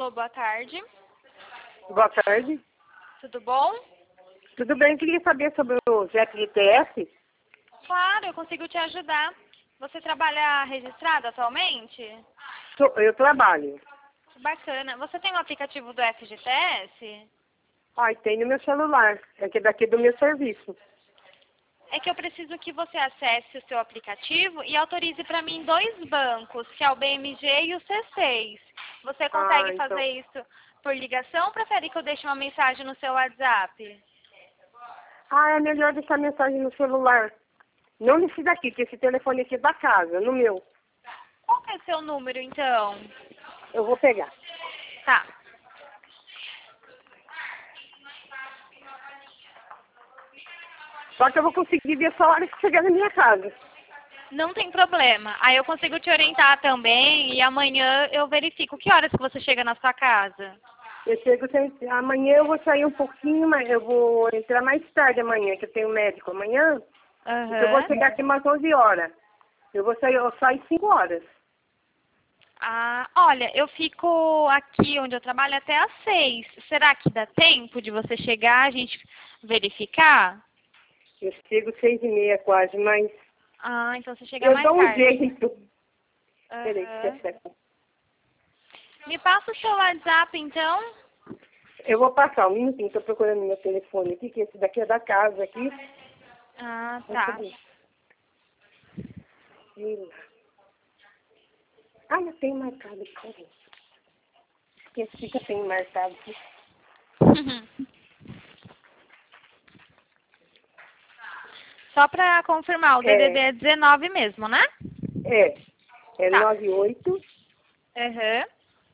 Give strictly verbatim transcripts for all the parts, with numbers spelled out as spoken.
Alô, boa tarde. Boa tarde. Tudo bom? Tudo bem? Queria saber sobre o F G T S. Claro, eu consigo te ajudar. Você trabalha registrado atualmente? Sou- Eu trabalho. Bacana. Você tem um aplicativo do F G T S? Ai, tem no meu celular. É que é daqui do meu serviço. É que eu preciso que você acesse o seu aplicativo e autorize para mim dois bancos, que é o B M G e o C seis. Você consegue Ah, então. fazer isso por ligação ou prefere que eu deixe uma mensagem no seu WhatsApp? Ah, é melhor deixar mensagem no celular. Não nesse daqui, que esse telefone aqui é da casa, no meu. Qual que é o seu número, então? Eu vou pegar. Tá. Só que eu vou conseguir ver essa hora que chegar na minha casa. Não tem problema. Aí eu consigo te orientar também e amanhã eu verifico que horas que você chega na sua casa. Eu chego sem... Amanhã eu vou sair um pouquinho, mas eu vou entrar mais tarde amanhã, que eu tenho médico amanhã. Então eu vou Aham. chegar aqui umas onze horas. Eu vou sair, eu saio cinco horas. Ah, olha, eu fico aqui onde eu trabalho até às seis. Será que dá tempo de você chegar, a gente verificar? Eu chego seis e meia quase, mas Ah, então você chega eu mais dou um tarde. jeito. Peraí, Aham. deixa eu ver. Me passa o seu WhatsApp, então. Eu vou passar um minutinho, estou procurando meu telefone aqui, que esse daqui é da casa aqui. Ah, tá. Ah, eu tenho marcado aqui, peraí. Esqueci que eu tenho marcado aqui. Só pra confirmar, o D D D É, é dezenove mesmo, né? é, é Tá. nove oito Aham.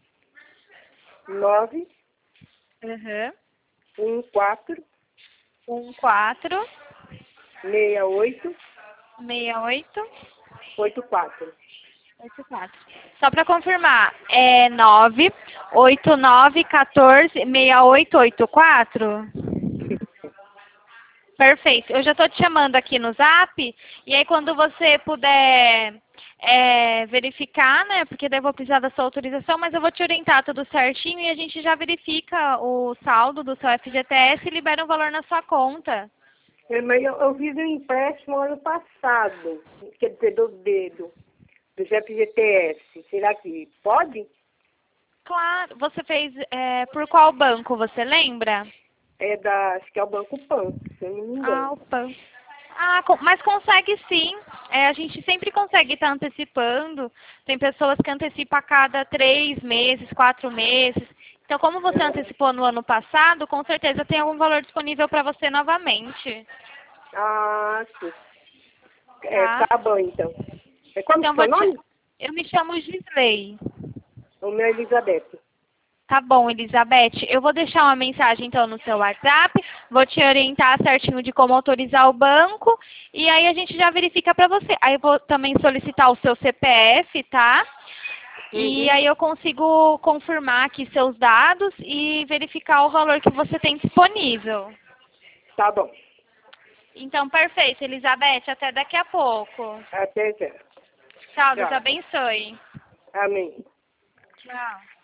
nove Aham. um quatro Um, quatro, seis oito seis, oito, oito quatro. oito, quatro. Só pra confirmar, é nove, oito, nove, quatorze, seis, oito, oito, quatro? Perfeito. Eu já estou te chamando aqui no Zap, e aí quando você puder é, verificar, né, porque daí eu vou precisar da sua autorização, mas eu vou te orientar tudo certinho e a gente já verifica o saldo do seu F G T S e libera um valor na sua conta. É, mas eu, eu fiz um empréstimo ano passado, quer dizer, do dedo, do F G T S. Será que pode? Claro. Você fez é, por qual banco, você lembra? É da, acho que é o Banco Pan, se eu não me Ah, engano. o P A N. Ah, co- mas consegue sim. É, a gente sempre consegue estar antecipando. Tem pessoas que antecipam a cada três meses, quatro meses. Então, como você antecipou no ano passado, com certeza tem algum valor disponível para você novamente. Ah, sim. É, Tá? tá bom, então. É, como que Então, é vou seu te... nome? eu me chamo Gisley. O meu é Elizabeth. Tá bom, Elizabeth. Eu vou deixar uma mensagem então no seu WhatsApp, vou te orientar certinho de como autorizar o banco e aí a gente já verifica para você. Aí eu vou também solicitar o seu C P F, tá? E Uhum. aí eu consigo confirmar aqui seus dados e verificar o valor que você tem disponível. Tá bom. Então, perfeito, Elizabeth. Até daqui a pouco. Até já. Tchau, Deus Tchau. abençoe. Amém. Tchau.